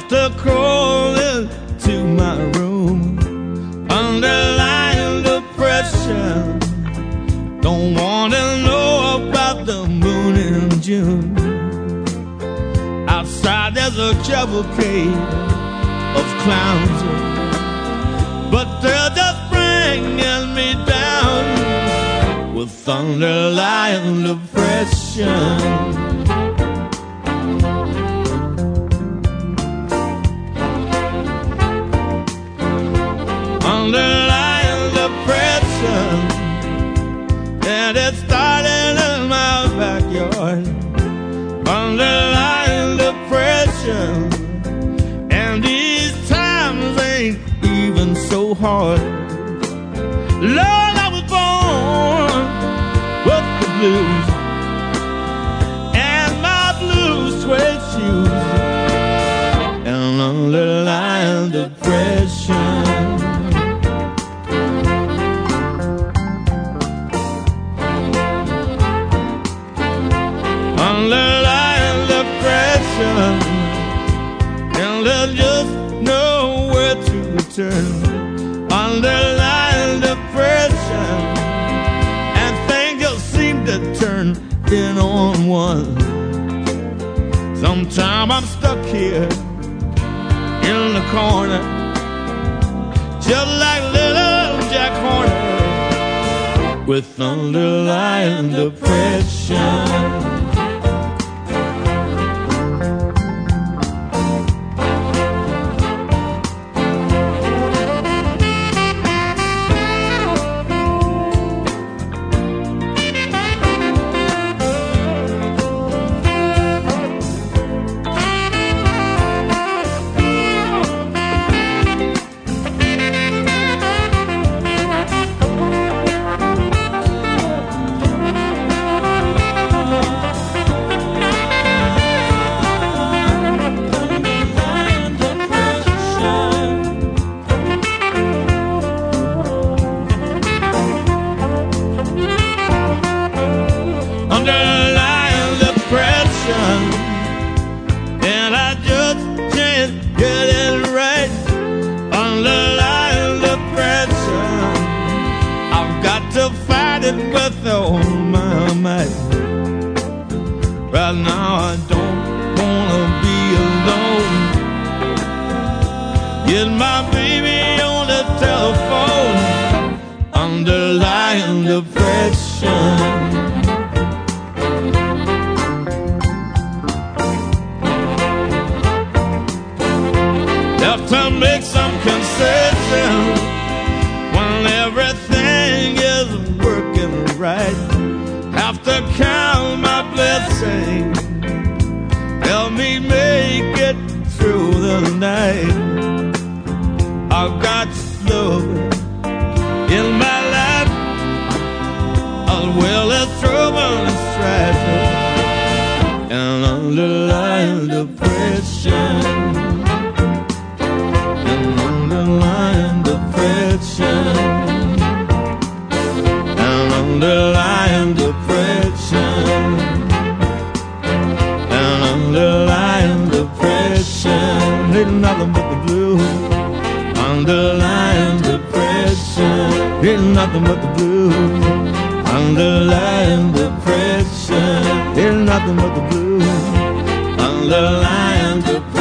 After crawling to my room, underlying depression, don't wanna know about the moon in June. Outside there's a cavalcade of clowns, but they're just bringing me down with underlying depression. Underlying depression, and it started in my backyard. Underlying depression, and these times ain't even so hard. Lord, I was born with the blues and my blue suede shoes and underlying depression. Underlying depression, and there's just nowhere to return. Underlying depression, and things just seem to turn in on one. Sometimes I'm stuck here in the corner, just like little Jack Horner, with underlying depression. Underlying depression, and I just can't get it right. Underlying depression, I've got to fight it with all my might. Right now I don't wanna be alone. Get my baby on the telephone. Underlying depression. Have to make some concessions when everything is working right. Have to count my blessings, help me make it through the night. I've got love in my life, as well as trouble and strife, and underlying depression. Underlying depression, and underlying depression, and underlying depression, ain't nothing but the blues. Underlying depression, ain't nothing but the blues. Underlying depression, ain't nothing but the blues. Underlying depression.